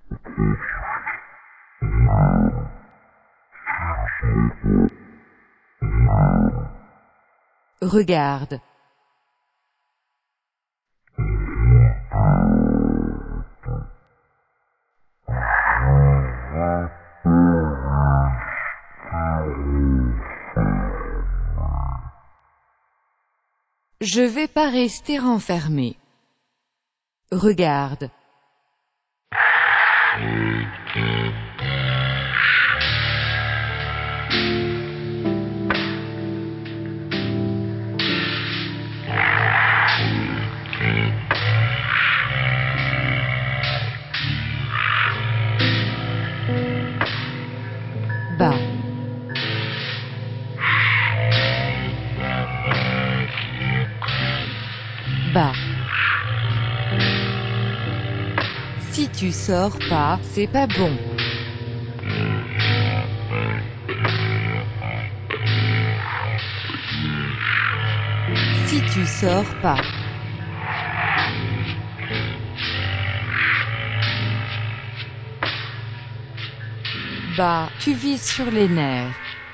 Regarde. Je vais pas rester enfermé. Regarde. Bas. Bas. Si tu sors pas, c'est pas bon. Si tu sors pas. Bah, tu vis sur les nerfs.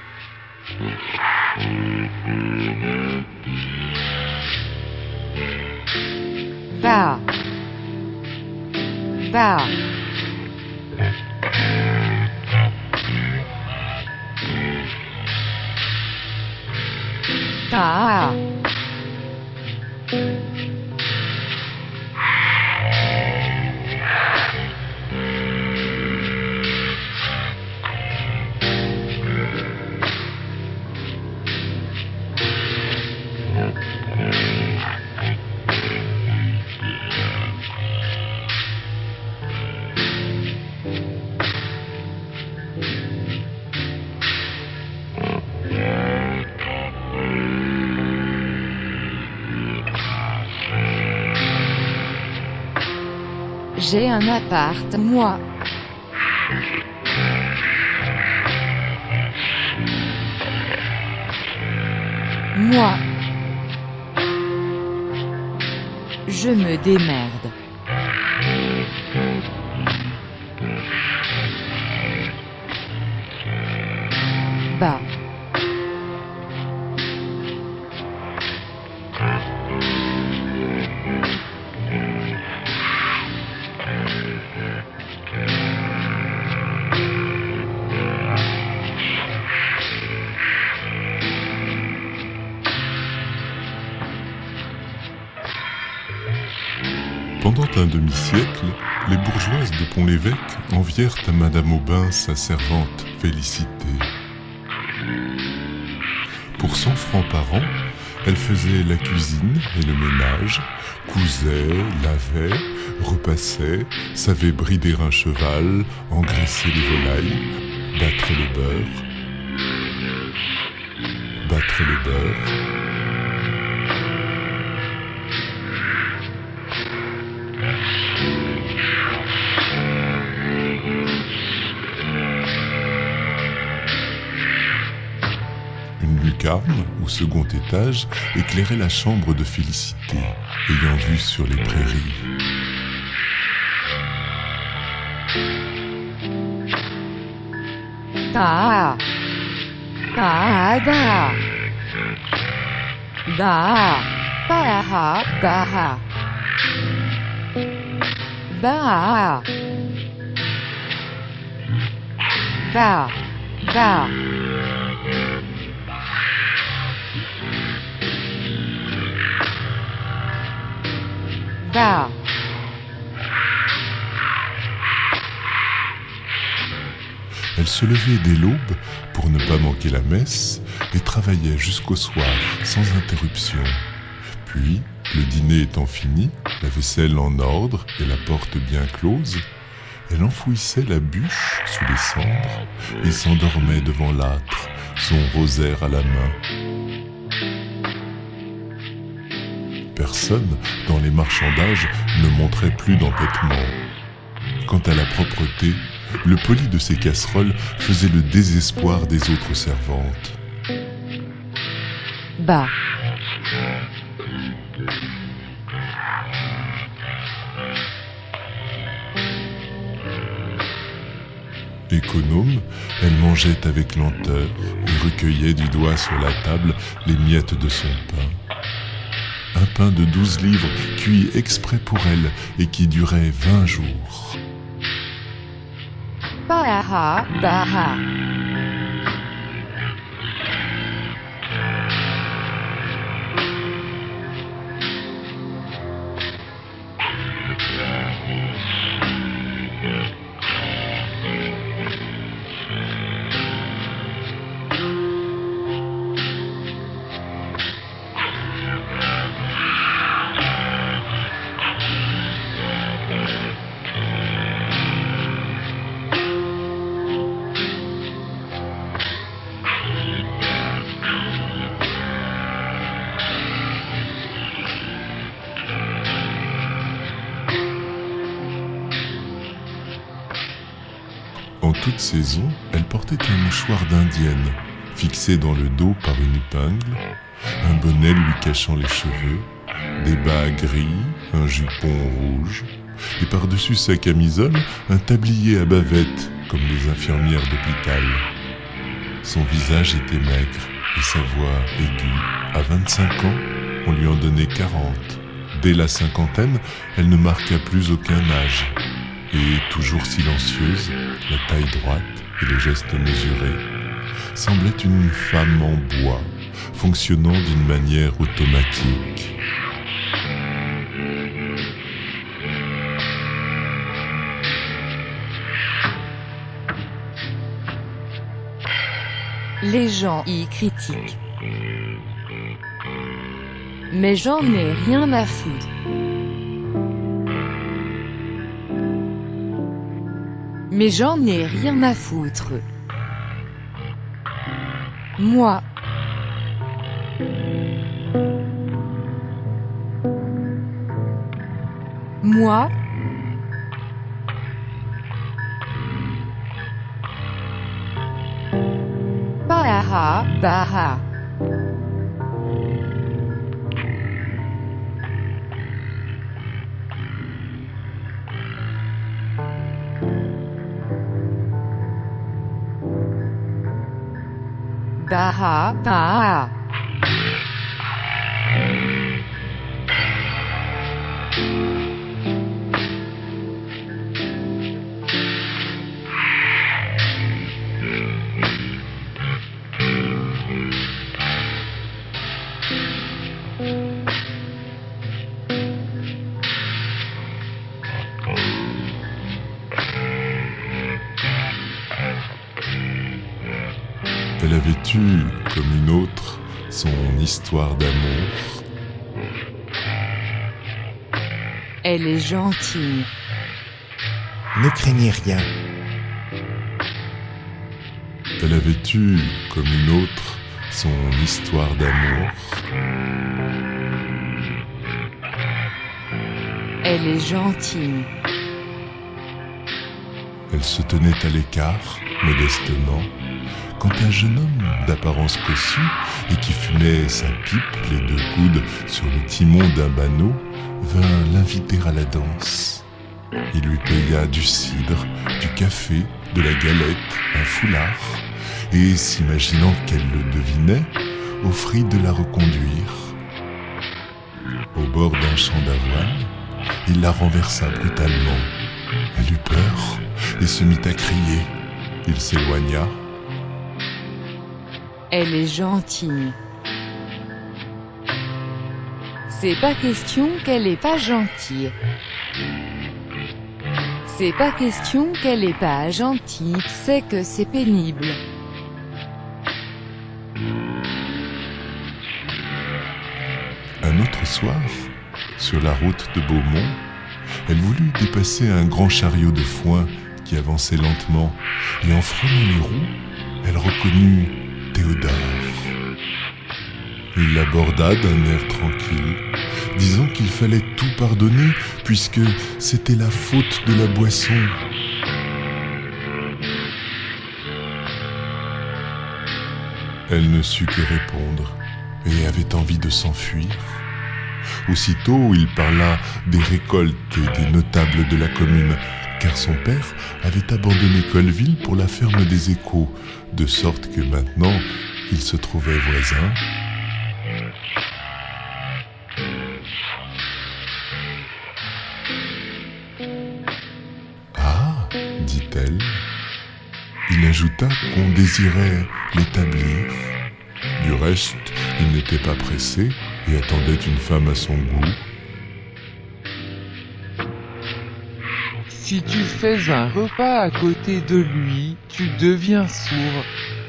Va. Va. Ta. J'ai un appart, moi. Moi. Je me démerde. Bah. Pendant un demi-siècle, les bourgeoises de Pont-l'Évêque envièrent à Madame Aubin sa servante Félicité. Pour 100 francs par an, elle faisait la cuisine et le ménage, cousait, lavait, repassait, savait brider un cheval, engraisser les volailles, battre le beurre. Une lucarne, au second étage, éclairait la chambre de Félicité, ayant vue sur les prairies. Da. Da. Da. Da. Da. Da. Da. Da. Da. Da. Elle se levait dès l'aube pour ne pas manquer la messe et travaillait jusqu'au soir sans interruption. Puis, le dîner étant fini, la vaisselle en ordre et la porte bien close, elle enfouissait la bûche sous les cendres et s'endormait devant l'âtre, son rosaire à la main. Personne dans les marchandages ne montrait plus d'entêtement. Quant à la propreté, le poli de ses casseroles faisait le désespoir des autres servantes. Bah. Économe, elle mangeait avec lenteur et recueillait du doigt sur la table les miettes de son pain. Un pain de 12 livres cuit exprès pour elle et qui durait 20 jours. Baha, baha. En toute saison, elle portait un mouchoir d'indienne, fixé dans le dos par une épingle, un bonnet lui cachant les cheveux, des bas gris, un jupon rouge, et par-dessus sa camisole, un tablier à bavette, comme les infirmières d'hôpital. Son visage était maigre, et sa voix aiguë. À 25 ans, on lui en donnait 40. Dès la cinquantaine, elle ne marqua plus aucun âge. Et toujours silencieuse, la taille droite et les gestes mesurés, semblait une femme en bois, fonctionnant d'une manière automatique. Les gens y critiquent. Mais j'en ai rien à foutre. Mais j'en ai rien à foutre. Moi. Moi. Baha, baha. Baha, baha. Elle avait eu, comme une autre, son histoire d'amour. Elle est gentille. Ne craignez rien. Elle avait eu, comme une autre, son histoire d'amour. Elle est gentille. Elle se tenait à l'écart, modestement, quand un jeune homme d'apparence cossue et qui fumait sa pipe, les deux coudes sur le timon d'un banneau, vint l'inviter à la danse. Il lui paya du cidre, du café, de la galette, un foulard, et, s'imaginant qu'elle le devinait, offrit de la reconduire. Au bord d'un champ d'avoine, il la renversa brutalement. Elle eut peur et se mit à crier. Il s'éloigna. Elle est gentille. C'est pas question qu'elle est pas gentille. C'est pas question qu'elle est pas gentille, c'est que c'est pénible. Un autre soir, sur la route de Beaumont, elle voulut dépasser un grand chariot de foin qui avançait lentement, et en frôlant les roues, elle reconnut Théodore. Il l'aborda d'un air tranquille, disant qu'il fallait tout pardonner puisque c'était la faute de la boisson. Elle ne sut que répondre et avait envie de s'enfuir. Aussitôt, il parla des récoltes et des notables de la commune, car son père avait abandonné Colleville pour la ferme des Échos, de sorte que maintenant, ils se trouvaient voisins. Ah, dit-elle. Il ajouta qu'on désirait l'établir. Du reste, il n'était pas pressé et attendait une femme à son goût. Si tu fais un repas à côté de lui, tu deviens sourd.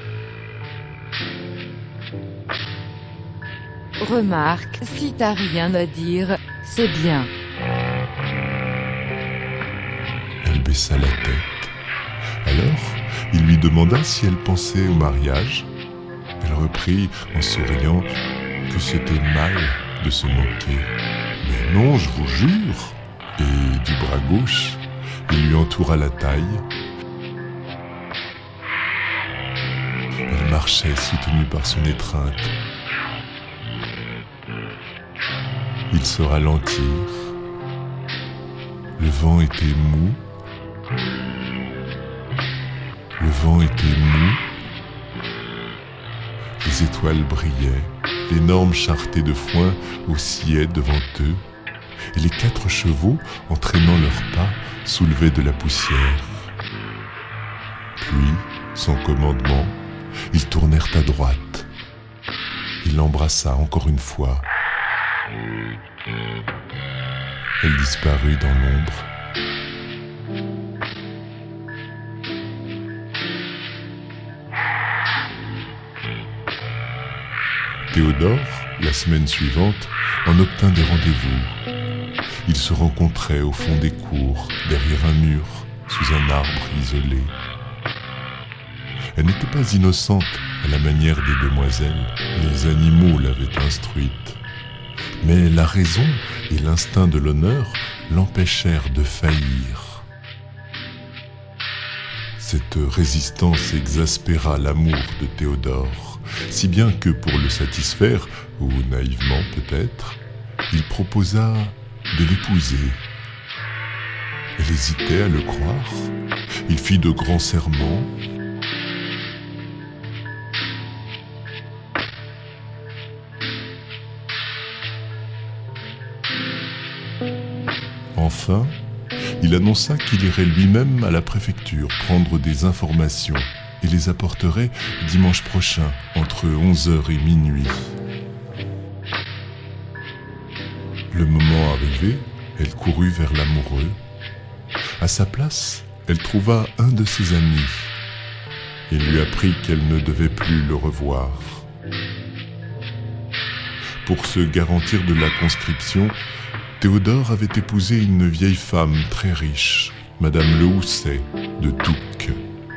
Remarque, si t'as rien à dire, c'est bien. Elle baissa la tête. Alors, il lui demanda si elle pensait au mariage. Elle reprit en souriant que c'était mal de se moquer. « Mais non, je vous jure !» Et du bras gauche, il lui entoura la taille. Elle marchait soutenue par son étreinte. Ils se ralentirent. Le vent était mou. Le vent était mou. Les étoiles brillaient. L'énorme charretée de foin oscillait devant eux. Et les 4 chevaux, entraînant leurs pas, soulevaient de la poussière. Puis, sans commandement, ils tournèrent à droite. Il l'embrassa encore une fois. Elle disparut dans l'ombre. Théodore, la semaine suivante, en obtint des rendez-vous. Ils se rencontraient au fond des cours, derrière un mur, sous un arbre isolé. Elle n'était pas innocente à la manière des demoiselles. Les animaux l'avaient instruite. Mais la raison et l'instinct de l'honneur l'empêchèrent de faillir. Cette résistance exaspéra l'amour de Théodore, si bien que pour le satisfaire, ou naïvement peut-être, il proposa de l'épouser. Elle hésitait à le croire. Il fit de grands serments. Enfin, il annonça qu'il irait lui-même à la préfecture prendre des informations et les apporterait dimanche prochain, entre 11h et minuit. Le moment arrivé, elle courut vers l'amoureux. À sa place, elle trouva un de ses amis et lui apprit qu'elle ne devait plus le revoir. Pour se garantir de la conscription, Théodore avait épousé une vieille femme très riche, Madame Le Housset de Touques.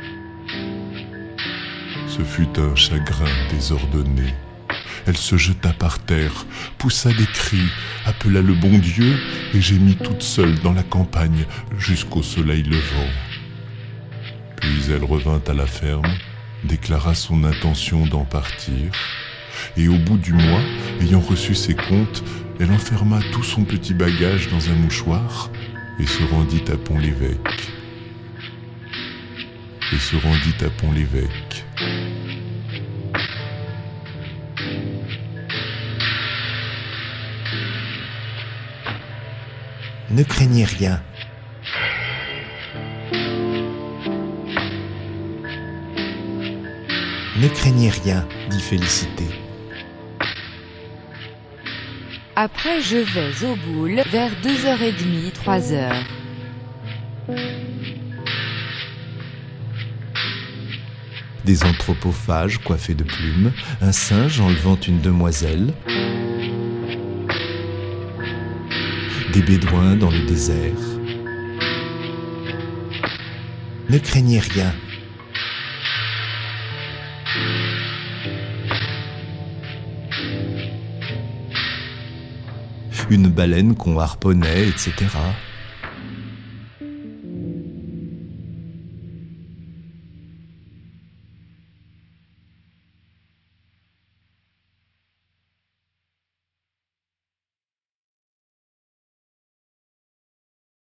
Ce fut un chagrin désordonné. Elle se jeta par terre, poussa des cris, appela le bon Dieu et gémit toute seule dans la campagne jusqu'au soleil levant. Puis elle revint à la ferme, déclara son intention d'en partir, et au bout du mois, ayant reçu ses comptes, elle enferma tout son petit bagage dans un mouchoir et se rendit à Pont-l'Évêque. Ne craignez rien. Ne craignez rien, dit Félicité. Après je vais au boule vers 2h30, 3h. Des anthropophages coiffés de plumes, un singe enlevant une demoiselle, des bédouins dans le désert. Ne craignez rien. Une baleine qu'on harponnait, etc.